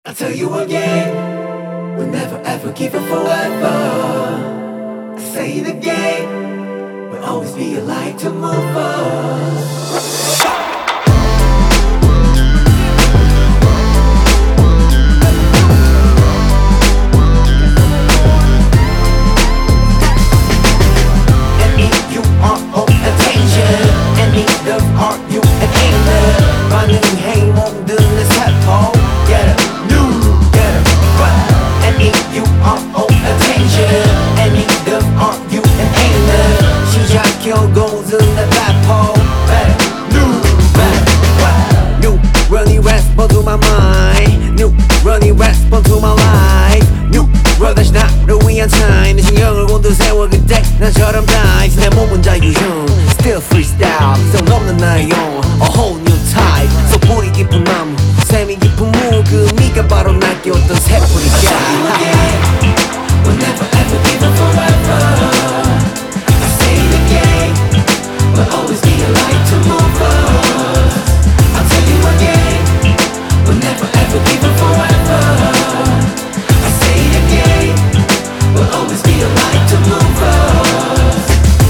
I'll tell you again, we'll never ever give up forever. I say it again, we'll always be a light to move us. To my mind, new running respond to my life, new world 다시 나를 위한 time. 내 신경을 곤두세워 그때 나처럼 dive. 내 몸은 자유형, still freestyle. 성 없는 나의 영, a whole new type. So 뿌리 깊은 나무, 샘이 깊은 물. 그 미가 바로 날 깨웠던 새뿌리가. We'll never ever give up forever. I say it again, we'll always be a light to move us. I'll tell you again, we'll never ever give up forever. I say it again, we'll always be a light to move us.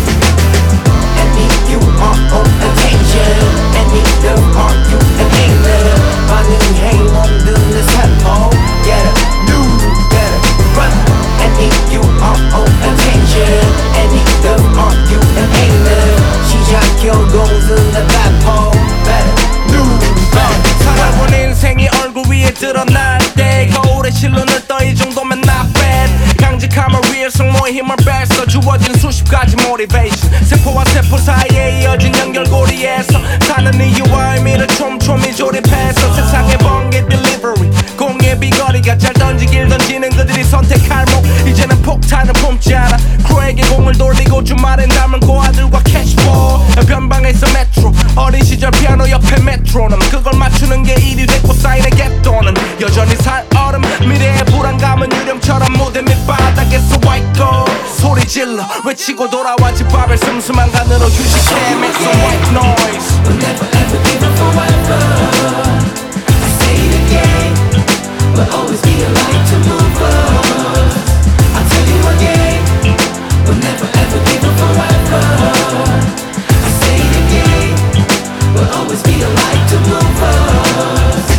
And if you are on attention, and if there are you an angel, 반응해 몸든 내 살포. Get up, new, get up, run. And if you are on attention, and if there are you an angel, 시작해 고은 내 살포. Better, new, better. 살아본 인생이 얼굴 위에 드러날 때 거울에 실로 늘떠 이 정도면 not bad. 강직함을 위해 승모의 힘을 뺐어. 주어진 수십 가지 motivation. 세포와 세포 사이에 이어진 연결고리에서 사는 이유와 의미를 촘촘히 조립해서 세상의 번개 delivery 공의 비거리가 잘 던지길 던지는 그들이 선택할 목. 이제는 폭탄을 품지 않아. 크루에게 공을 돌리고 주말엔 남은 고아들과 캐시볼. 변방에서 메트로 어린 시절 피아노 옆에 메트로놈. 그걸 맞추는 게 일이 됐고 사인의 갯돈은 여전히 살얼음. 미래의 불안감은 유령처럼 무대 밑바닥에서 white gold. 소리 질러 외치고 돌아와 집밥을 슴슴한 간으로 휴식해. Make some white noise. We'll never ever give up forever. I say it again, we'll always be a light to move us. I'll tell you again, we'll never ever give up forever. I say it again, we'll always be a light to move us.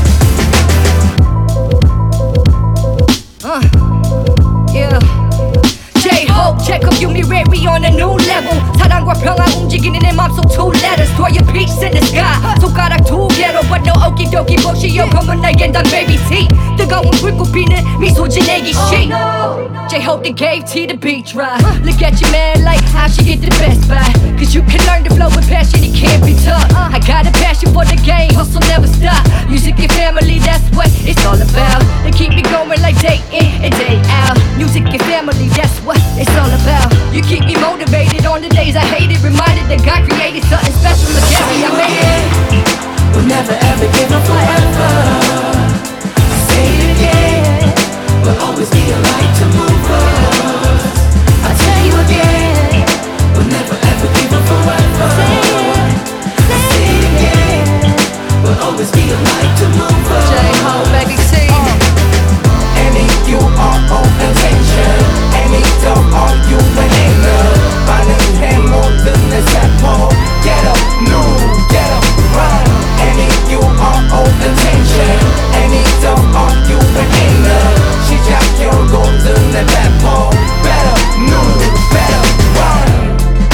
Yeah. J-Hope, check up 유미래리 on a new level. 사랑과 평화 움직이는 내 맘속 two letters. Throw your peace in the sky. 손가락 두 개로 but no okidoki 부시여 검은 날개는 단 baby T. 뜨거운 불꽃 피는 미소진 애기 씨. J-Hope they gave T the beat dry. Look at your man like how she get the best buy. Cause you can learn to flow with passion, it can't be tough. I got a passion for the game, hustle never stop. Music and family, that's what it's all about. They keep me going like day in and day out. Music and family, that's what it's all about. You keep me motivated on the days I hate it. Reminded that God created something special to carry. I made it. We'll never ever give up forever. I say it again, we'll always be a light to move us. I tell you again, we'll never ever give up forever. I say it again, we'll always be a light to move us. J-Hope, baby T. And if you are on attention, and if there are you an angel, 반응해 모든 내 세포. Get up, new, get up, run. And if you are on attention, and if there are you an angel, 시작해 고은 내 세포. Better, new, better, run.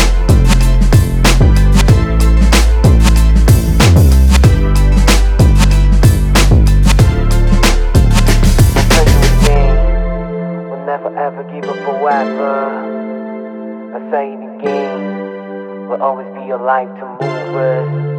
We'll never ever give up forever. I say it again, we'll always be a light to move us.